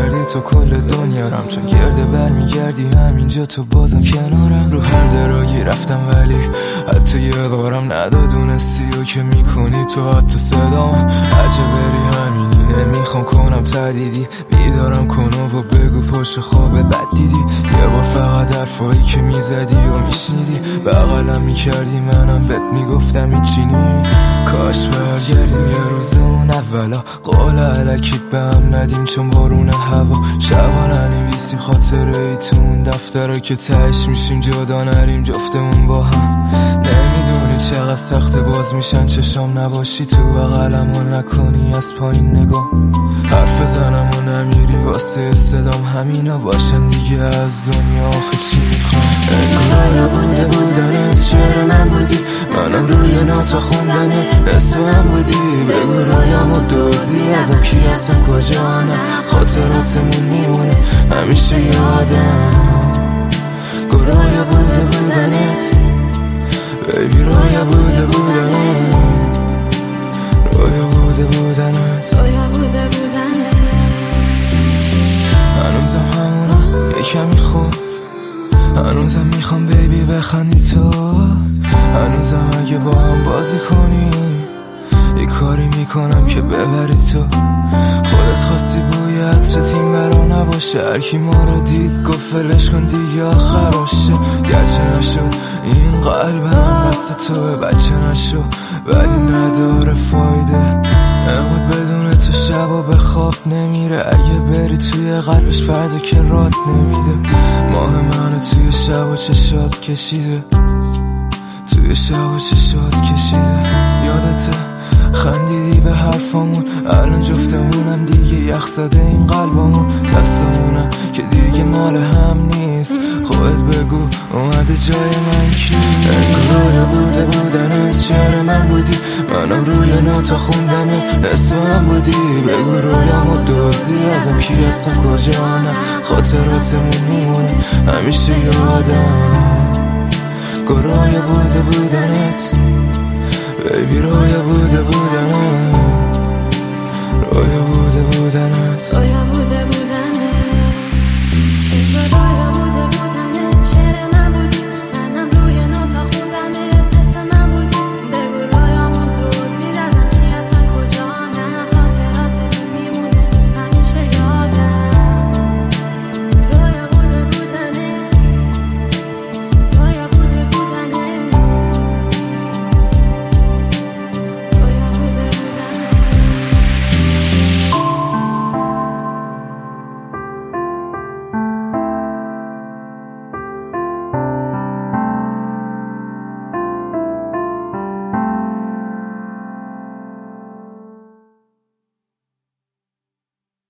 کردی تو کل دنیارم، چون گرده برمیگردی همینجا تو بازم کنارم. رو هر درایی رفتم ولی حتی یه بارم ندادونستی و که میکنی تو حتی صدام. عجب بری همینی نمیخوام کنم تدیدی، بیدارم کن و بگو پشت خواب بد دیدی. یه بار فقط حرفایی که میزدی و میشنیدی بغلم میکردی منم بهت میگفتم هیچی نی. کاش برگردیم یه روز اون اولا، قول علکی به هم ندیم چون بارون هوا. شبا ننویسیم خاطره ای تو اون دفترها که تهش میشیم جدا نریم جفتمون با هم. نمیدونی چقدر سخت باز میشن چشام نباشی تو بغلم و نکنی از پایین نگاه. حرف بزنم و نمیری واسه صدام همینا باشن دیگه، از دنیا آخه چی میخوام. انگار بوده بودن شعر من بودی، منم روی ناتا خوندم اسم من بودی. بگو رویم و دوزی ازم کی هستم کجا نه، خاطراتمون میمونه همیشه یادم. گروه بوده بودنت بیبی، رویا بوده بودنت، رویا بوده بودنت، رویا بوده بودنت. هنوزم همونم یه کمی خوب، هنوزم میخوام بیبی بخندی تو، هنوزم اگه با هم بازی کنی یه کاری میکنم که ببری تو. خودت خواستی بوی عطرت این برا نباشه، هرکی ما رو دید گفت فلش کن دیگه آخراشه. گرچه نشد این قلب من دست توه، بچه نشو ولی نداره فایده. اماد بدون تو شبا به خواب نمیره، اگه بری توی قلبش فردا که رات نمیده. ماه منو توی شب و چشات کشیده، توی شب و چشات کشیده. یادته خندیدی به حرفامون، الان جفتمونم دیگه یخ زده این قلبمون. دستمونم که دیگه مال هم نیست، خودت بگو اومده جای من کی. انگار بوده بودن از شعر من بودی، منم روی ناتا خوندم اسم من بودی. بگو رویم و دوزی ازم کی هستم کجا نه، خاطراتمون میمونه همیشه یادم. گروه بوده بودنت بیبی، رویا بوده بودنت، رویا بوده بودنت، رویا بوده بودنت.